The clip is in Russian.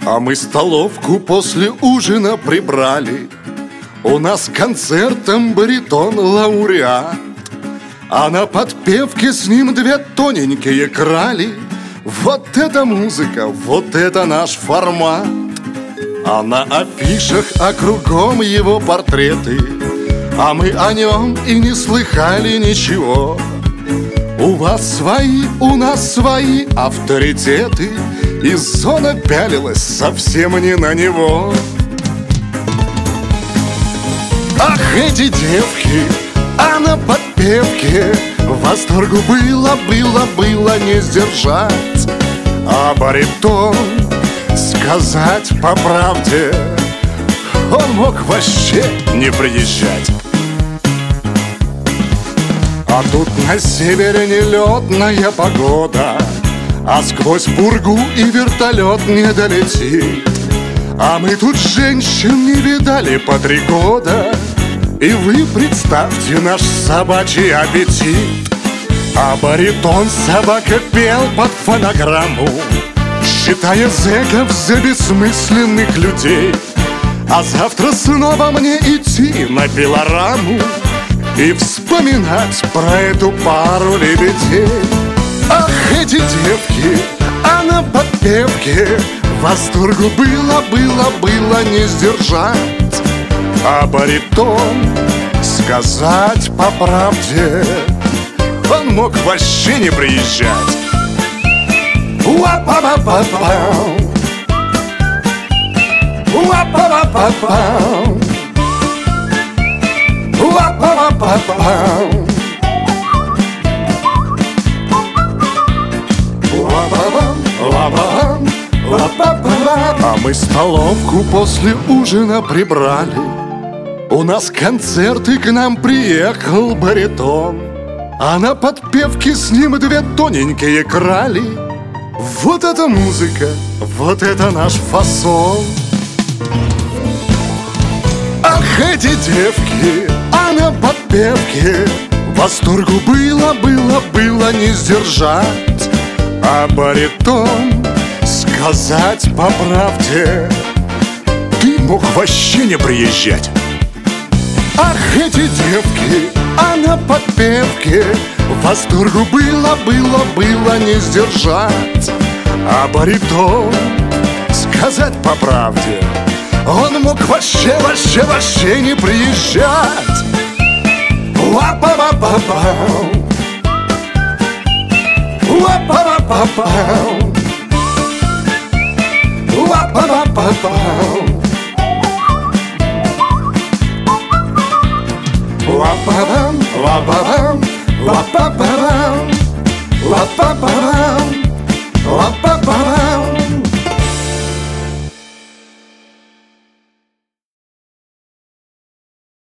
А мы столовку после ужина прибрали. У нас концертом баритон лауреат, а на подпевке с ним две тоненькие крали. Вот это музыка, вот это наш формат. А на афишах, а кругом его портреты, а мы о нем и не слыхали ничего. У вас свои, у нас свои авторитеты, и зона пялилась совсем не на него. Ах, эти девки, а на подпевке восторгу было не сдержать. А баритон, сказать по правде, он мог вообще не приезжать. А тут на севере нелетная погода, а сквозь пургу и вертолет не долетит. А мы тут женщин не видали по 3 года, и вы представьте наш собачий аппетит. А баритон собака пел под фонограмму, считая зэков за бессмысленных людей. А завтра снова мне идти на пилораму и вспоминать про эту пару лебедей. Ах, эти девки, а на подпевке восторгу было не сдержать. А баритон, сказать по правде, он мог вообще не приезжать. Уа-па-па-па-пау, уа-па-па-па-пау, уа-па-па-па-пау, уа-па-па-па-пау. А мы столовку после ужина прибрали. У нас концерт, и к нам приехал баритон, а на подпевке с ним две тоненькие крали. Вот это музыка, вот это наш фасон. Ах, эти девки, а на подпевке восторгу было не сдержать. А баритон, сказать по правде, ты мог вообще не приезжать. Ах, эти девки, а на подпевке восторгу было не сдержать. А баритон, сказать по правде, он мог вообще не приезжать. Уа-па-па-па-пау, уа-па-па-па-пау, уа-па-па-па-пау, уа-па-пам, уа-па-пам, уа-па-па-пам, уа-па-па-пам.